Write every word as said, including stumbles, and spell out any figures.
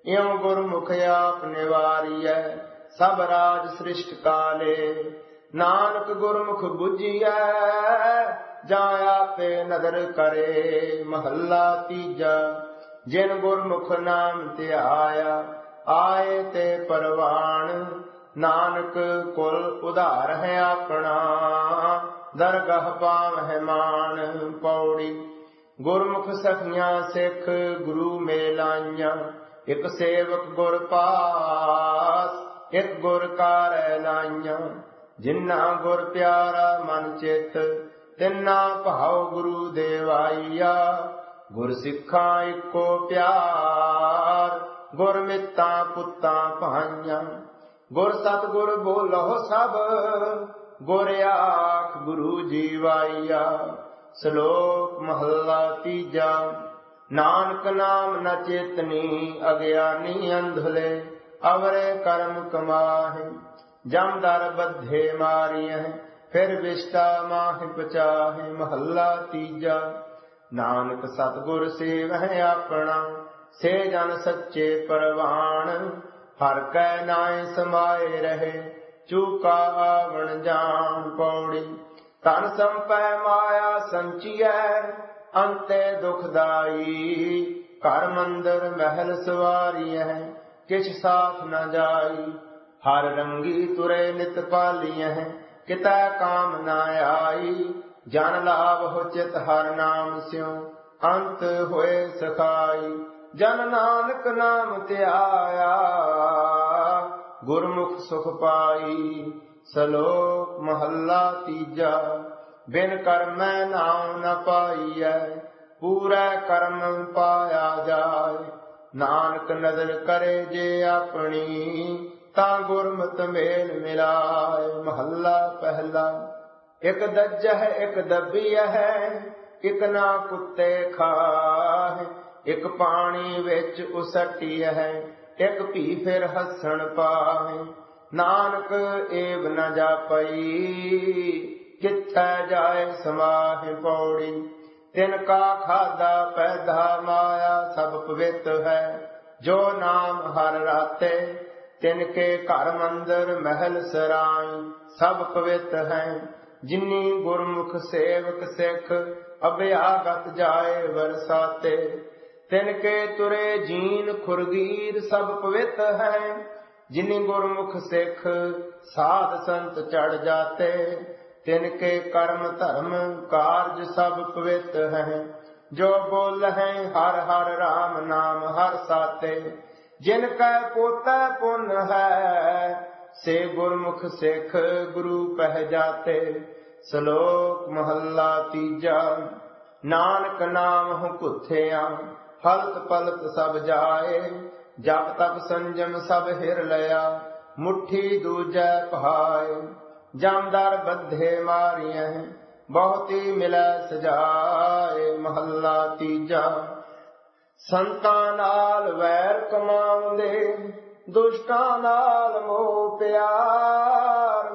ਇਉ ਗੁਰਮੁਖ ਆਪ ਨਿਵਾਰੀਐ ਸਭ ਰਾਜ ਸ੍ਰਿਸ਼ਟ ਕਾਲੇ। ਨਾਨਕ ਗੁਰਮੁਖ ਬੁਝੀਐ ਜਾਂ ਆਪੇ ਨਦਰ ਕਰੇ। ਮਹੱਲਾ ਤੀਜਾ। ਜਿਨ ਗੁਰਮੁਖ ਨਾਮ ਧਿਆਇਆ ਆਏ ਤੇ ਪਰਵਾਣ। ਨਾਨਕ ਕੁਲ ਉਧਾਰ ਹੈ ਆਪਣਾ ਦਰਗਹ ਪਾਵਹਿ ਮਾਨ। ਪੌੜੀ। ਗੁਰਮੁਖ ਸਖੀਆਂ ਸਿੱਖ ਗੁਰੂ ਮੇਲਾਈਆਂ। ਇਕ ਸੇਵਕ ਗੁਰ ਪਾਸ ਇਕ ਗੁਰ ਕਾਰੈ ਲਾਈਆਂ। ਜਿਨ੍ਹਾਂ ਗੁਰ ਪਿਆਰਾ ਮਨ ਚਿਤ ਤਿੰਨਾ ਭਾਉ ਗੁਰੂ ਦੇਵਾਈਆ। ਗੁਰ ਸਿੱਖਾਂ ਇੱਕੋ ਪਿਆਰ ਗੁਰ ਮਿੱਤਾਂ ਪੁੱਤਾਂ ਭਾਈਆਂ। ਗੁਰ ਸਤਿਗੁਰ ਬੋਲਹੁ ਸਭ ਗੁਰ ਆਖ ਗੁਰੂ ਜੀਵਾਈਆ। ਸ਼ਲੋਕ ਮਹੱਲਾ ਤੀਜਾ। ਨਾਨਕ ਨਾਮ ਨ ਚੇਤਨੀ ਅਗਿਆਨੀ ਅੰਧਲੇ ਅਵਰੇ ਕਰਮ ਕਮਾਹੇ। ਜਮ ਦਰ ਬੱਧੇ ਮਾਰੀਐ ਫਿਰ ਵਿਸ਼ਟਾ ਮਾਹਿ ਪਚਾਹੇ। ਮਹੱਲਾ ਤੀਜਾ। ਨਾਨਕ ਸਤਿਗੁਰ ਸੇਵਹਿ ਆਪਣਾ ਸੇ ਜਨ ਸੱਚੇ ਪਰਵਾਣ। ਹਰ ਕੈ ਨਾਇ ਸਮਾਏ ਰਹੇ ਚੂਕਾ ਆਵਣ ਜਾਣ। ਪੌੜੀ। ਧਨ ਸੰਪੈ ਮਾਇਆ ਸੰਚੀਐ ਅੰਤੇ ਦੁਖਦਾਈ। ਘਰ ਮੰਦਰ ਮਹਿਲ ਸਵਾਰੀਐ ਕਿਛ ਸਾਥ ਨ ਜਾਈ। ਹਰ ਰੰਗੀ ਤੁਰੇ ਨਿਤ ਪਾਲੀਐ ਕਿਤੈ ਕਾਮ ਨ ਆਈ। ਜਨ ਲਾਭ ਹੋ ਚਿਤ ਹਰ ਨਾਮ ਸਿਉ ਅੰਤ ਹੋਏ ਸਖਾਈ। ਜਨ ਨਾਨਕ ਨਾਮ ਧਿਆਇਆ ਗੁਰਮੁਖ ਸੁਖ ਪਾਈ। ਸ਼ਲੋਕ ਮਹੱਲਾ ਤੀਜਾ। ਬਿਨ ਕਰਮੈ ਨਾਉ ਨ ਪਾਈਐ ਪੂਰੈ ਕਰਮ ਪਾਇਆ ਜਾਏ। ਨਾਨਕ ਨਦਰ ਕਰੇ ਜੇ ਆਪਣੀ ਤਾਂ ਗੁਰਮਤਿ ਮੇਲ ਮਿਲਾਏ। ਮਹੱਲਾ ਪਹਿਲਾ। ਇਕ ਦੱਜਹਿ ਇਕ ਦੱਬੀਐ ਇਕ ਨਾ ਕੁੱਤੇ ਖਾਹਿ। ਇਕ ਪਾਣੀ ਵਿੱਚ ਉਸਟੀਐ ਇਕ ਭੀ ਫਿਰ ਹੱਸਣ ਪਾਹੇ। ਨਾਨਕ ਏਵ ਨ ਜਾਪਈ ਕਿੱਥੈ ਜਾਏ ਸਮਾਹਿ। ਪੌੜੀ। ਤਿਨ ਕਾ ਖਾਦਾ ਪੈਦਾ ਮਾਇਆ ਸਭ ਪਵਿੱਤ ਹੈ। ਜੋ ਨਾਮ ਹਰ ਰਾਤੇ ਤਿਨ ਕੇ ਘਰ ਮੰਦਰ ਮਹਿਲ ਸਰਾਈ ਸਭ ਪਵਿੱਤ ਹੈ। ਜਿਨੀ ਗੁਰਮੁਖ ਸੇਵਕ ਸਿੱਖ ਅਭਿਆਗਤ ਜਾਏ ਵਰਸਾਤੇ। ਤਿਨ ਕੇ ਤੁਰੇ ਜੀਨ ਖੁਰਗੀਰ ਸਭ ਪਵਿੱਤ ਹੈ। ਜਿਨੀ ਗੁਰਮੁਖ ਸਿੱਖ ਸਾਧ ਸੰਤ ਚੜ ਜਾਤੇ। ਤਿਨ ਕੇ ਕਰਮ ਧਰਮ ਕਾਰਜ ਸਭ ਪਵਿੱਤ ਹੈ। ਜੋ ਬੋਲ ਹੈ ਹਰ ਹਰ ਰਾਮ ਨਾਮ ਹਰ ਸਾਤੇ। ਜਿਨ ਕੈ ਪੋਤੈ ਪੁੰਨ ਹੈ ਸੇ ਗੁਰਮੁਖ ਸਿੱਖ ਗੁਰੂ ਪਹਿ ਜਾਤੇ। ਸ਼ਲੋਕ ਮਹੱਲਾ ਤੀਜਾ। ਨਾਨਕ ਨਾਮ ਹੁ ਭੁੱਥਿਆ ਹਲਤ ਪਲਤ ਸਭ ਜਾਏ। ਜਪ ਤਪ ਸੰਜਮ ਸਭ ਹਿਰ ਲਿਆ ਮੁੱਠੀ ਦੂਜੈ ਭਾਏ। ਜਮਦਰ ਬੱਧੇ ਮਾਰੀਐ ਬਹੁਤੀ ਮਿਲੈ ਸਜਾਏ। ਮਹੱਲਾ ਤੀਜਾ। ਸੰਤਾਂ ਨਾਲ ਵੈਰ ਕਮਾਉਂਦੇ ਦੁਸ਼ਟਾਂ ਨਾਲ ਮੋਹ ਪਿਆਰ।